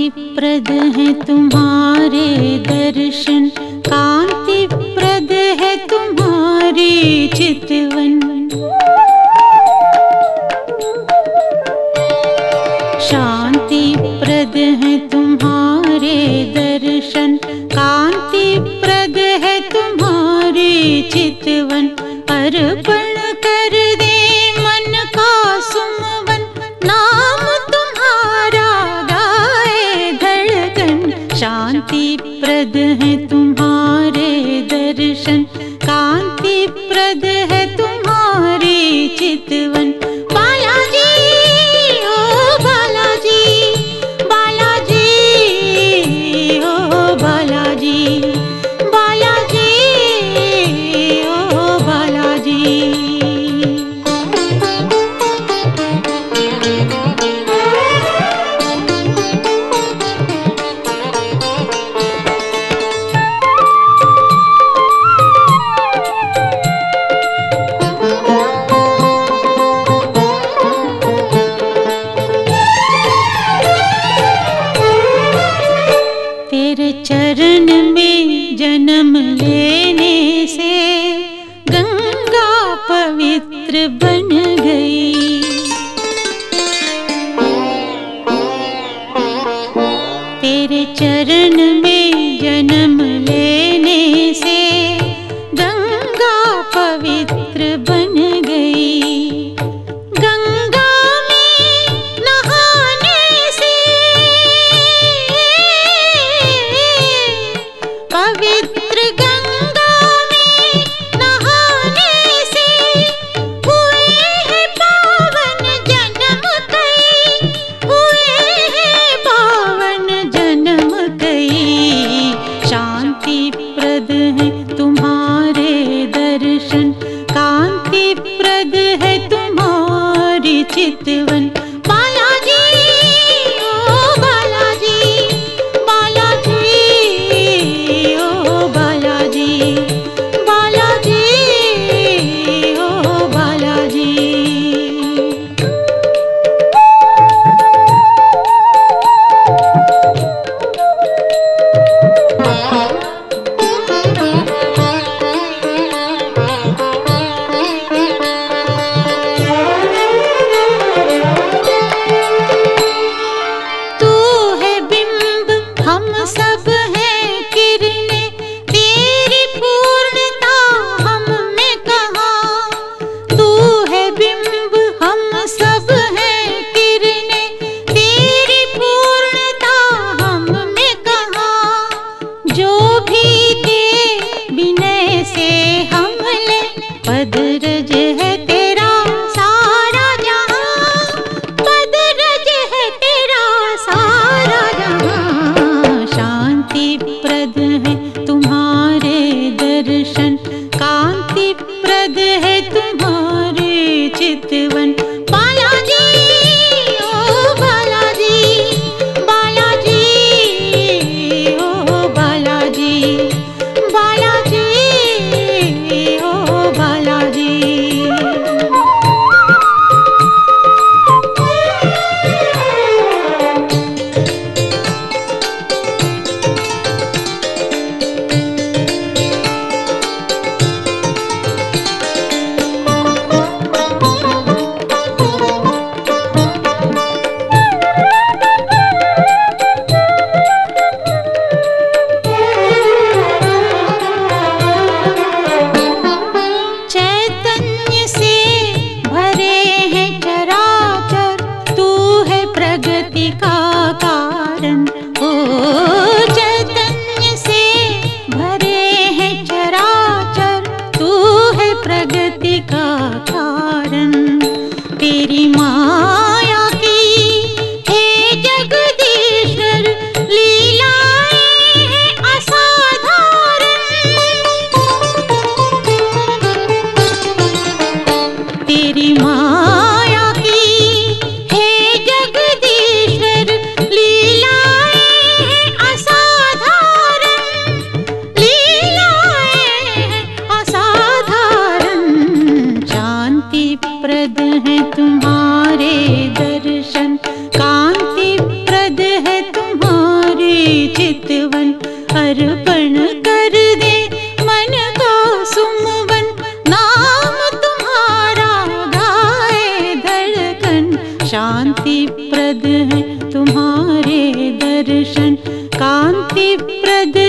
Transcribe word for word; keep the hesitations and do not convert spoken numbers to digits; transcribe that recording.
प्रद है तुम्हारे दर्शन, कांति प्रद है तुम्हारे चितवन। शांति प्रद है तुम्हारे दर्शन, कांति प्रद है तुम्हारे चितवन। अर्पण कर दे मन का सुमवन, नाम तुम्हारा गाए धड़कन। शांति प्रद है तुम्हारे दर्शन, कांति प्रद है तुम्हारे चितवन। बालाजी ओ बालाजी, बालाजी ओ बालाजी, बालाजी ओ बालाजी। तेरे चरण में जन्म लेने से गंगा पवित्र बन गई। तेरे चरण में जन्म लेने से गंगा पवित्र बन गई। गंगा में नहाने से पवित्र गंगा में नहाने से हुए हैं पावन जन्म कई, हुए हैं पावन जन्म कई। शांति चितवन अर्पण कर दे मन का सुमवन। नाम तुम्हारा गाए धड़कन, शांति प्रद है तुम्हारे दर्शन, कांति प्रद